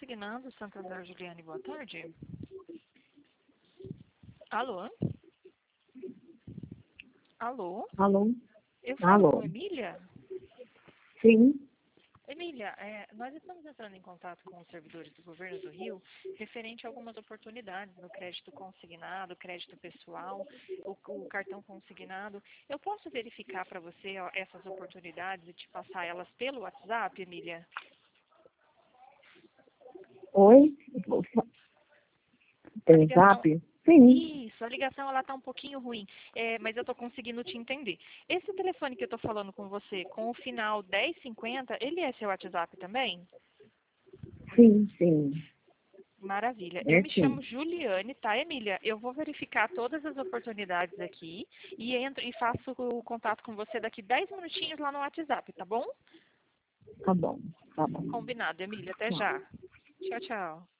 Consignado, Santander, Juliane, boa tarde. Alô? Alô? Alô? Eu falo Alô? com Emília? Sim, Emília, nós estamos entrando em contato com os servidores do governo do Rio referente a algumas oportunidades no crédito consignado, crédito pessoal, o cartão consignado. Eu posso verificar para você essas oportunidades e te passar elas pelo WhatsApp, Emília? oi? A Tem ligação... zap? Sim, Isso, a ligação ela tá um pouquinho ruim, mas eu tô conseguindo te entender. Esse telefone que eu tô falando com você, com o final 1050, ele é seu WhatsApp também? sim, Maravilha. Eu é me sim. chamo Juliane, tá, Emília? Eu vou verificar todas as oportunidades aqui e entro e faço o contato com você daqui 10 minutinhos lá no WhatsApp, tá bom? Tá bom, tá bom. Combinado, Emília. Até Tchau. já. Tchau, tchau.